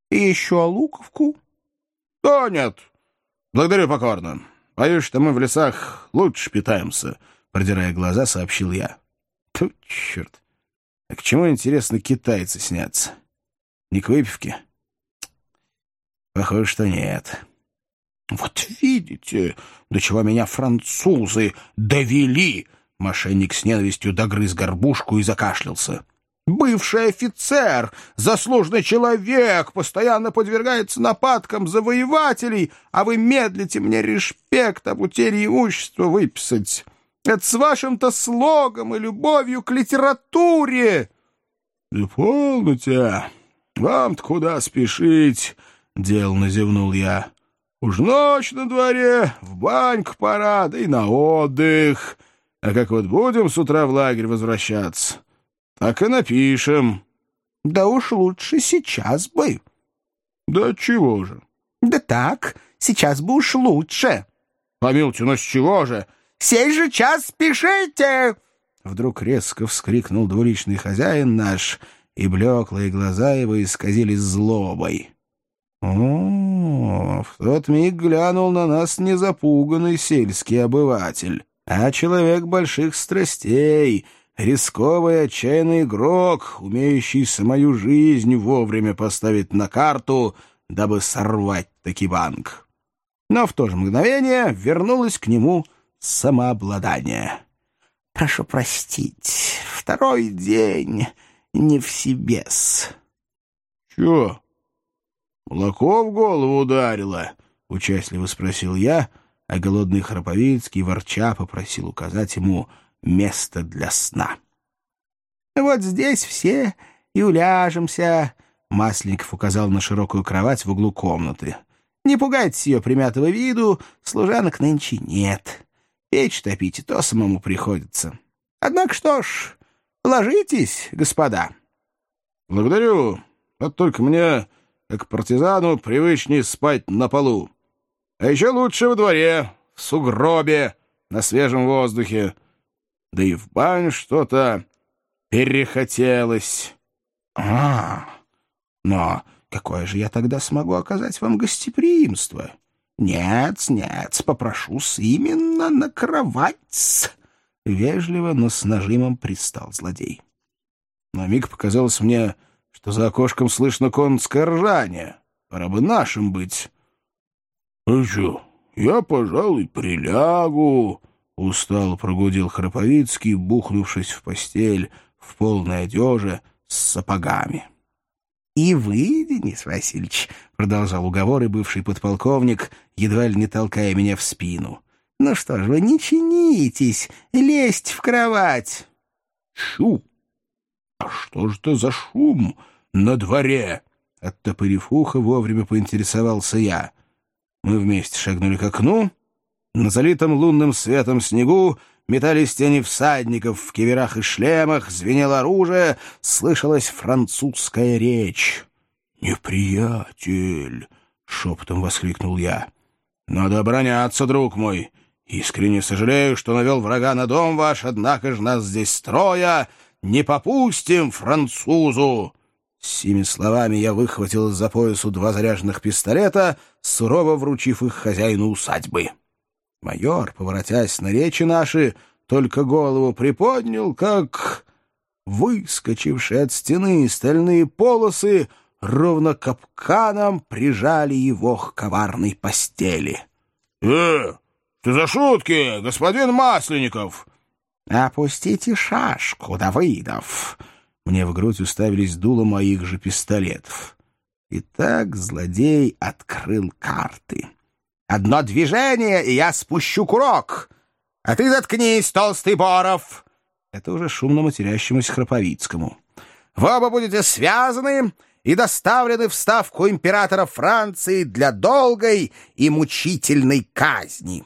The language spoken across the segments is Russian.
И еще луковку? Да нет, благодарю покорно. Боюсь, что мы в лесах лучше питаемся, продирая глаза, сообщил я. Тьфу, черт. А к чему, интересно, китайцы снятся? Не к выпивке? Похоже, что нет. Вот видите, до чего меня французы довели. Мошенник с ненавистью догрыз горбушку и закашлялся. Бывший офицер, заслуженный человек, постоянно подвергается нападкам завоевателей, а вы медлите мне респект об утере имущества выписать. Это с вашим-то слогом и любовью к литературе. — Да полноте, вам-то куда спешить, — деланно зевнул я. — Уж ночь на дворе, в баньку пора, да и на отдых. А как вот будем с утра в лагерь возвращаться, так и напишем. — Да уж лучше сейчас бы. — Да чего же? — Да так, сейчас бы уж лучше. — Помилуйте, но с чего же? — Сей же час спешите! Вдруг резко вскрикнул двуличный хозяин наш, и блеклые глаза его исказились злобой. О, в тот миг глянул на нас незапуганный сельский обыватель, а человек больших страстей, рисковый отчаянный игрок, умеющий самую жизнь вовремя поставить на карту, дабы сорвать таки банк. Но в то же мгновение вернулось к нему самообладание. «Прошу простить, второй день не в себе-с». «Чё, молоко в голову ударило?» — участливо спросил я, а голодный Храповицкий ворча попросил указать ему место для сна. «Вот здесь все и уляжемся», — Масленников указал на широкую кровать в углу комнаты. «Не пугайтесь ее примятого виду, служанок нынче нет. Печь топить и то самому приходится. Однако что ж, ложитесь, господа». «Благодарю. Вот только мне, как партизану, привычнее спать на полу. А еще лучше во дворе, в сугробе, на свежем воздухе. Да и в баню что-то перехотелось». Но какое же я тогда смогу оказать вам гостеприимство? Нет, попрошу-с именно на кровать. Вежливо, но с нажимом пристал злодей. На миг показалось мне, что за окошком слышно конское ржание. Пора бы нашим быть. — А чё, я, пожалуй, прилягу, — устало прогудел Храповицкий, бухнувшись в постель в полной одежде с сапогами. «И вы, Денис Васильевич, — продолжал уговоры бывший подполковник, едва ли не толкая меня в спину, — ну что ж вы не чинитесь, лезть в кровать». «Чу! А что ж это за шум на дворе?» Оттопырив ухо, вовремя поинтересовался я. Мы вместе шагнули к окну. На залитом лунным светом снегу метались тени всадников в киверах и шлемах, звенело оружие, слышалась французская речь. «Неприятель!» — шепотом воскликнул я. «Надо обороняться, друг мой. Искренне сожалею, что навел врага на дом ваш, однако же нас здесь трое. Не попустим французу!» С сими словами я выхватил из-за поясу 2 заряженных пистолета, сурово вручив их хозяину усадьбы. Майор, поворотясь на речи наши, только голову приподнял, как выскочившие от стены стальные полосы ровно капканом прижали его к коварной постели. Что за шутки, господин Масленников?» «Опустите шашку, Давыдов!» Мне в грудь уставились дула моих же пистолетов. Итак, злодей открыл карты. «Одно движение, и я спущу курок! А ты заткнись, толстый Боров!» Это уже шумно матерящемуся Храповицкому. «Вы оба будете связаны и доставлены в ставку императора Франции для долгой и мучительной казни».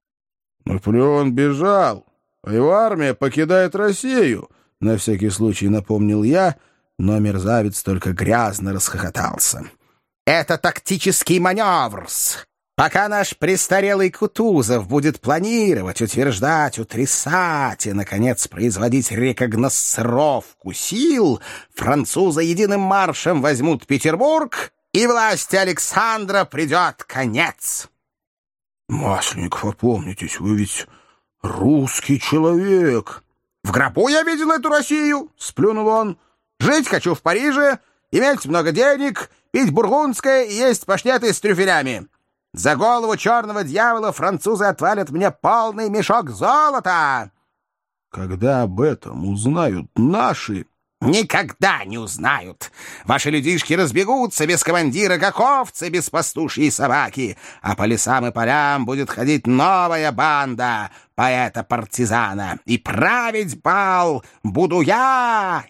«Наполеон бежал, а его армия покидает Россию», — на всякий случай напомнил я, но мерзавец только грязно расхохотался. «Это тактический маневр-с. Пока наш престарелый Кутузов будет планировать, утверждать, утрясать и, наконец, производить рекогносцировку сил, французы единым маршем возьмут Петербург, и власти Александра придет конец. Масленников, опомнитесь, вы ведь русский человек. В гробу я видел эту Россию, сплюнул он. Жить хочу в Париже, иметь много денег, пить бургундское и есть паштеты с трюфелями. За голову черного дьявола французы отвалят мне полный мешок золота. Когда об этом узнают наши... Никогда не узнают. Ваши людишки разбегутся без командира, как овцы без пастушьей собаки, а по лесам и полям будет ходить новая банда поэта-партизана. И править бал буду я!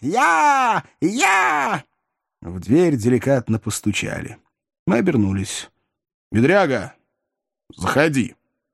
В дверь деликатно постучали. Мы обернулись. «Бедряга, заходи».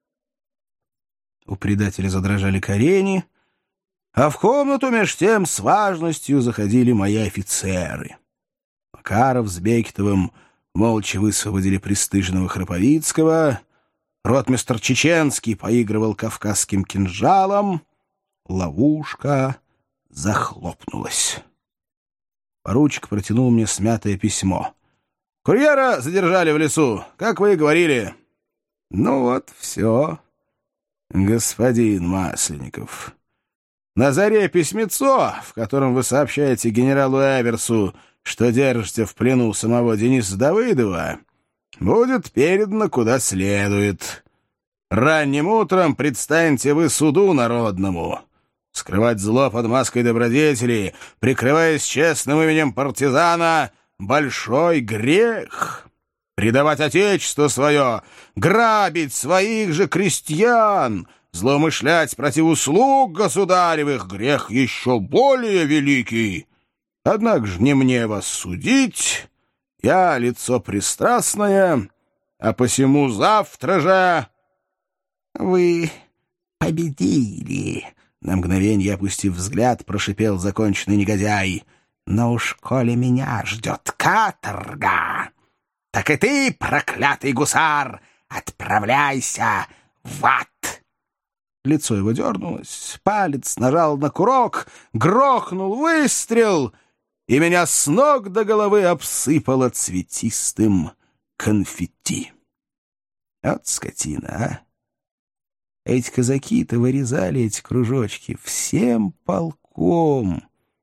У предателя задрожали колени, а в комнату меж тем с важностью заходили мои офицеры. Макаров с Бекетовым молча высвободили престижного Храповицкого, ротмистр Чеченский поигрывал кавказским кинжалом, ловушка захлопнулась. Поручик протянул мне смятое письмо. «Курьера задержали в лесу, как вы и говорили». «Ну вот, все, господин Масленников». На заре письмецо, в котором вы сообщаете генералу Эверсу, что держите в плену самого Дениса Давыдова, будет передано куда следует. Ранним утром предстаньте вы суду народному. Скрывать зло под маской добродетели, прикрываясь честным именем партизана, — большой грех. Предавать отечество свое, грабить своих же крестьян, злоумышлять против услуг государевых — грех еще более великий. Однако же не мне вас судить, я лицо пристрастное, а посему завтра же... Вы победили, — на мгновенье опустив взгляд, прошипел законченный негодяй. Но уж коли меня ждет каторга, так и ты, проклятый гусар, отправляйся в ад. Лицо его дернулось, палец нажал на курок, грохнул выстрел, и меня с ног до головы обсыпало цветистым конфетти. Вот скотина, а! Эти казаки-то вырезали эти кружочки всем полком.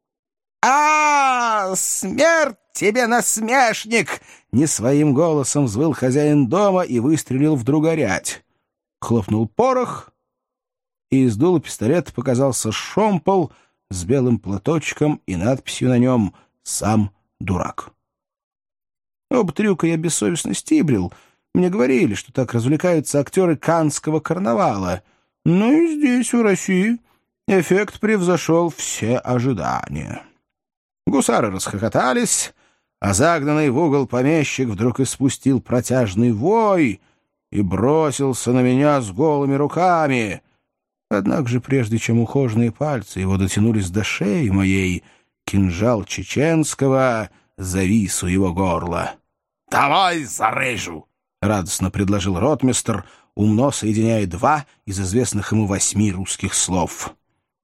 Смерть тебе, насмешник! Не своим голосом взвыл хозяин дома и выстрелил в другорядь. Хлопнул порох, и из дула пистолета показался шомпол с белым платочком и надписью на нем «Сам дурак». Оба трюка я бессовестно стибрил. Мне говорили, что так развлекаются актеры Каннского карнавала. Но и здесь, в России, эффект превзошел все ожидания. Гусары расхохотались, а загнанный в угол помещик вдруг испустил протяжный вой и бросился на меня с голыми руками. Однако же, прежде чем ухоженные пальцы его дотянулись до шеи моей, кинжал Чеченского завис у его горла. «Давай зарежу!» — радостно предложил ротмистр, умно соединяя два из известных ему 8 русских слов.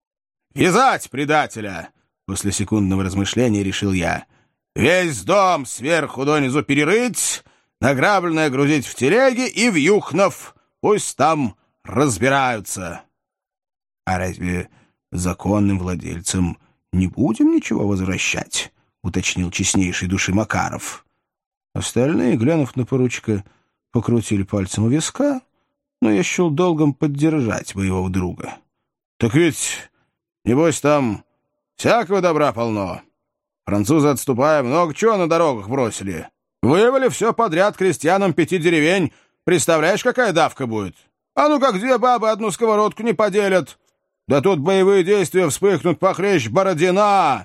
«Вязать предателя!» — после секундного размышления решил я. «Весь дом сверху донизу перерыть, награбленное грузить в телеги и в Юхнов. Пусть там разбираются». «А разве законным владельцам не будем ничего возвращать?» — уточнил честнейшей души Макаров. Остальные, глянув на поручика, покрутили пальцем у виска, но я счел долгом поддержать моего друга. «Так ведь, небось, там всякого добра полно. Французы, отступая, много чего на дорогах бросили. Вывали все подряд крестьянам 5 деревень. Представляешь, какая давка будет? А ну как 2 бабы одну сковородку не поделят. Да тут боевые действия вспыхнут похлеще Бородина!»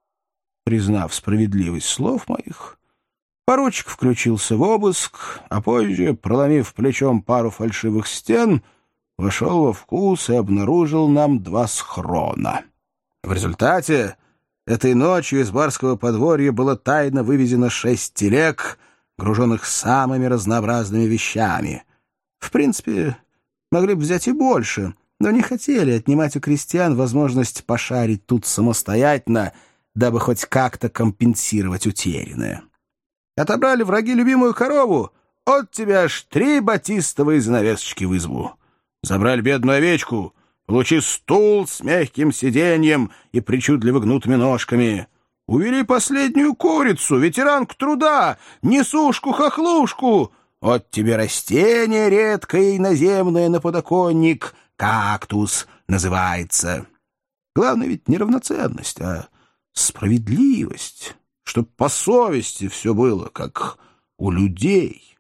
Признав справедливость слов моих, поручик включился в обыск, а позже, проломив плечом пару фальшивых стен, вошел во вкус и обнаружил нам 2 схрона. В результате этой ночью из барского подворья было тайно вывезено 6 телег, груженных самыми разнообразными вещами. В принципе, могли бы взять и больше, но не хотели отнимать у крестьян возможность пошарить тут самостоятельно, дабы хоть как-то компенсировать утерянное. Отобрали враги любимую корову, от тебя аж 3 батистовые занавесочки в избу. Забрали бедную овечку, получи стул с мягким сиденьем и причудливо гнутыми ножками. Увели последнюю курицу, ветеранку труда, несушку-хохлушку. Вот тебе растение редкое и наземное на подоконник, кактус называется. Главное ведь не равноценность, а справедливость, чтоб по совести все было, как у людей».